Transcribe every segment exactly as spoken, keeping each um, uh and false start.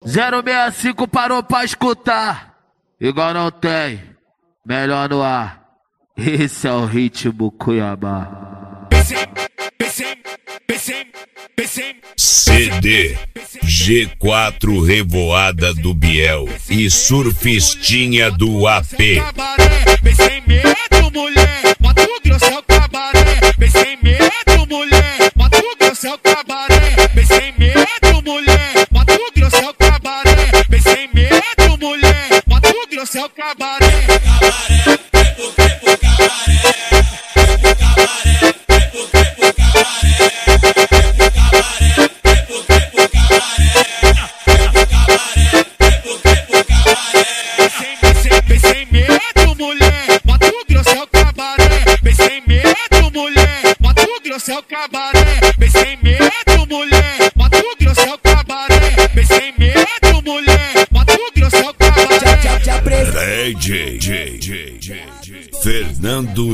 zero seis cinco parou pra escutar. Igual não tem. Melhor no ar. Esse é o ritmo Cuiabá. C D G quatro Revoada do Biel e Surfistinha do A P. Vem sem medo, mulher, Mato Grosso é o cabaré. Vem sem medo, mulher, Mato Grosso é o cabaré. Vem sem medo, mulher, Mato Grosso é o cabaré. Vem sem medo, mulher, Mato Grosso é o cabaré. Vem sem medo, mulher, Mato Grosso é o cabaré. Vem sem medo, mulher, Mato Grosso é o cabaré. Vem sem medo, mulher, Mato Grosso é o cabaré. Vem sem medo, mulher, Mato Grosso é o cabaré. D J Fernando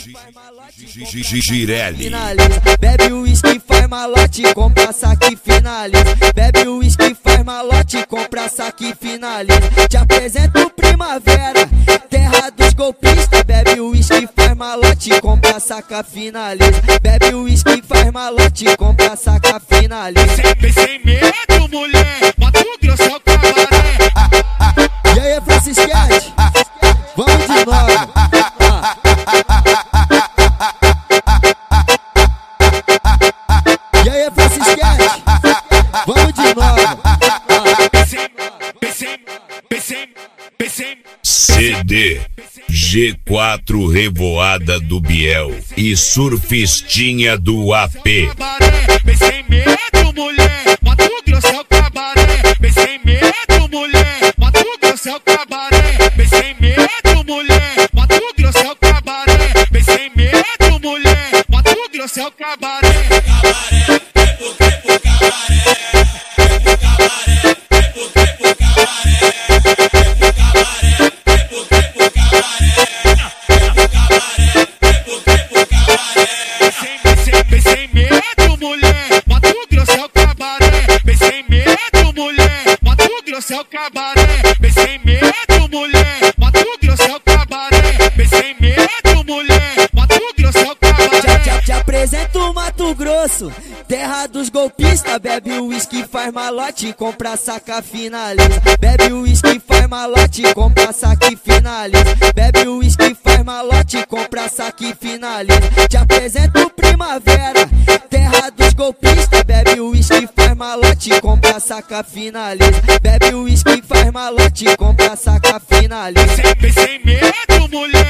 Girelli. Bebe o uísque, faz malote, compra saque, finaliza. Bebe o uísque, faz malote, compra saque, finaliza. Te apresento Primavera, terra dos golpistas. Bebe o uísque, faz malote, compra saca, finaliza. Bebe o uísque, faz malote, compra saca, finaliza. Vem sem medo, mulher, Mato Grosso é o cabaré. E aí, Francisquete? Vamos de novo. E aí, Francisquete? Vamos de novo. C D G quatro Revoada do Biel e Surfistinha do A P. Vem sem medo, mulher, Mato Grosso é o cabaré. Vem sem medo, mulher, Mato Grosso é o cabaré. Vem sem medo, mulher, Mato Grosso é o cabaré. Vem sem medo, mulher, Mato Grosso é o cabaré. Vem sem medo, mulher, Mato Grosso é o cabaré. Vem sem medo, mulher, Mato Grosso é o cabaré. Vem sem medo, mulher, Mato Grosso é o cabaré. Vem sem medo, mulher, Mato Grosso é o cabaré. Te apresento Mato Grosso, terra dos golpistas. Bebe o uísque, faz malote, compra saca, finaliza. Bebe o uísque, faz malote, compra saque, finaliza. Bebe o uísque, faz malote, compra saque, finaliza. Te apresento Primavera, terra dos golpistas. Bebe o uísque, faz malote, compra saca, finaliza. Bebe o uísque, faz malote, compra saca, finaliza. Vem sem medo, mulher.